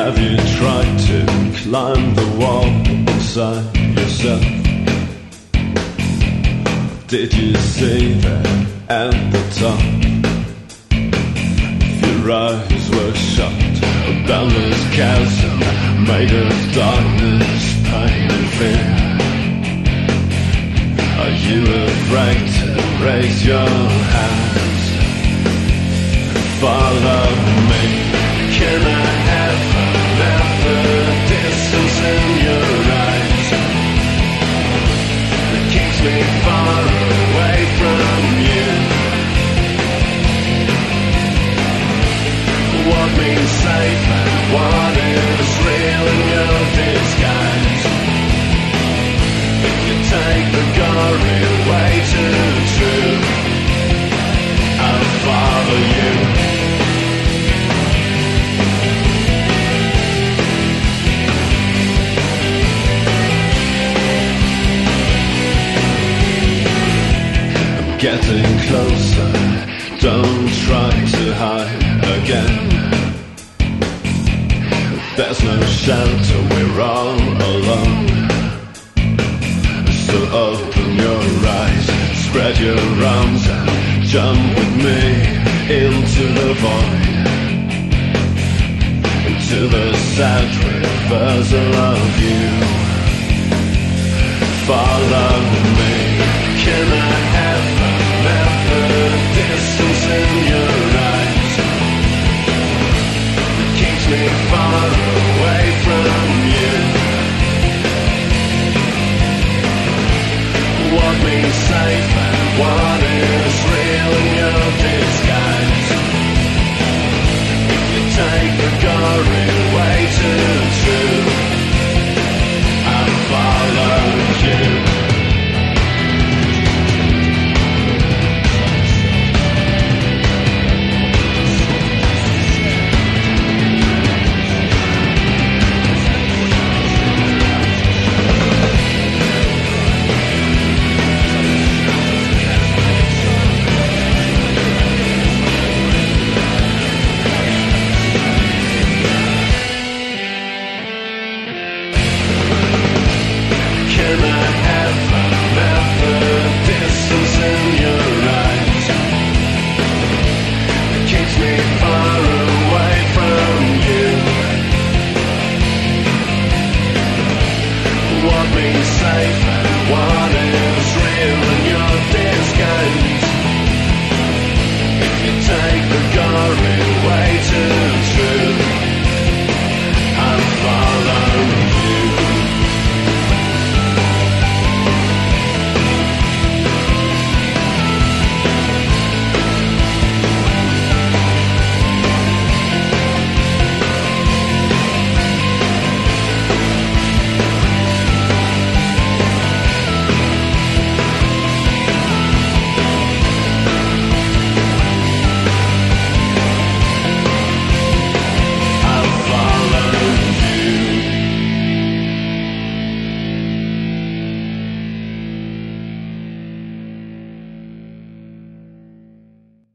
Have you tried to climb the wall inside yourself? Did you see that at the top? Your eyes were shut, a boundless chasm made of darkness, pain and fear. Are you afraid to raise your hands? Follow me. Can I have another distance in your eyes that keeps me far away from you? What means safe and what is real in your disguise? If you take the glory way too true, I'll follow you. Getting closer, don't try to hide again. There's no shelter, we're all alone. So open your eyes, spread your arms and jump with me into the void, into the sad rivers of you. Follow me. Can I have